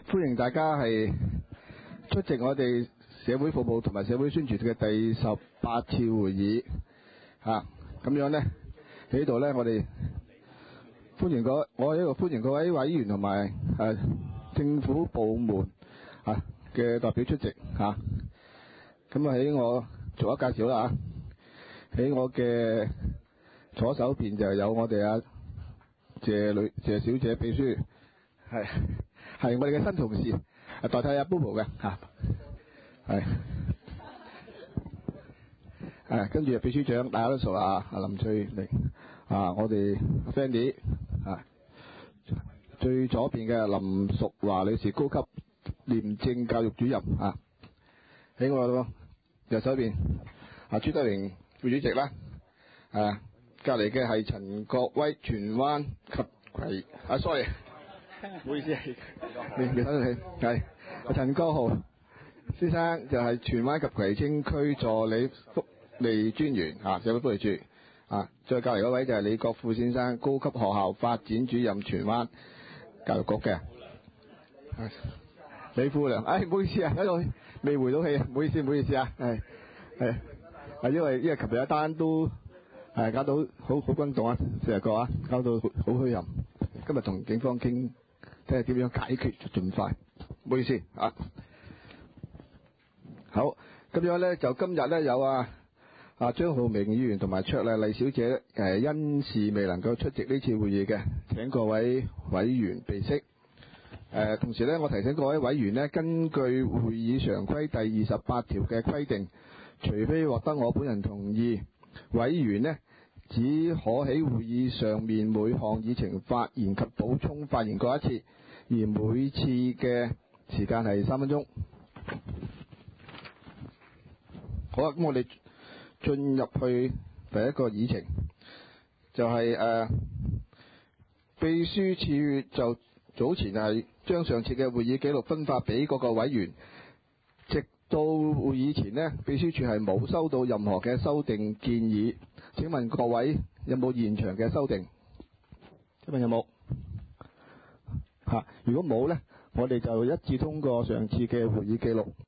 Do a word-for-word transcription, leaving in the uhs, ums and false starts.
歡迎大家係出席我哋社會服務同埋社會宣傳嘅第十八次會議嚇。咁樣呢喺度呢，我哋歡迎各我喺度歡迎各位委員同埋誒政府部門嚇嘅代表出席嚇。咁啊喺我做一介紹啦嚇。喺我嘅左手邊就有我哋阿謝女謝小姐秘書，係係我哋嘅新同事，代替阿 Bobo 嘅嚇，係誒跟住秘書長大家都熟啦啊，阿林翠玲啊，我哋 Fanny 啊，最左邊嘅林淑華女士，高級廉政教育主任啊，喺我右手邊啊朱德榮副主席啦，誒隔離嘅係陳國威，荃灣及葵啊 sorry。唔好意思，未未睇到你，係陳國豪先生就係荃灣及葵青區助理福利專員啊，社會福利處啊。再隔離嗰位就係李國富先生，高級學校發展主任，荃灣教育局嘅。李富良，唉，唔好意思啊，喺度未回到氣，唔好意思，唔好意思啊，係係係因為因為琴日一單都係搞到好好轟動啊，四十個啊，搞到好虛撼。今日同警方傾。睇下點樣解決，盡快。唔好意思啊。好，咁樣咧就今日咧有啊啊張浩明議員同埋卓麗麗小姐誒因事未能夠出席呢次會議嘅，請各位委員備悉。誒同時咧，我提醒各位委員咧，根據會議常規第二十八條嘅規定，除非獲得我本人同意，委員咧只可喺會議上面每項議程發言及補充發言過一次，而每次嘅時間係三分鐘。好啦，咁我哋進入去第一個議程，就係、是、誒、呃、秘書處就早前係將上次嘅會議記錄分發俾各個委員，直到會議前呢，秘書處係冇收到任何嘅修訂建議。請問各位有冇現場嘅修訂？請問有冇？嚇、啊，如果冇呢，我哋就一致通過上次嘅會議記錄。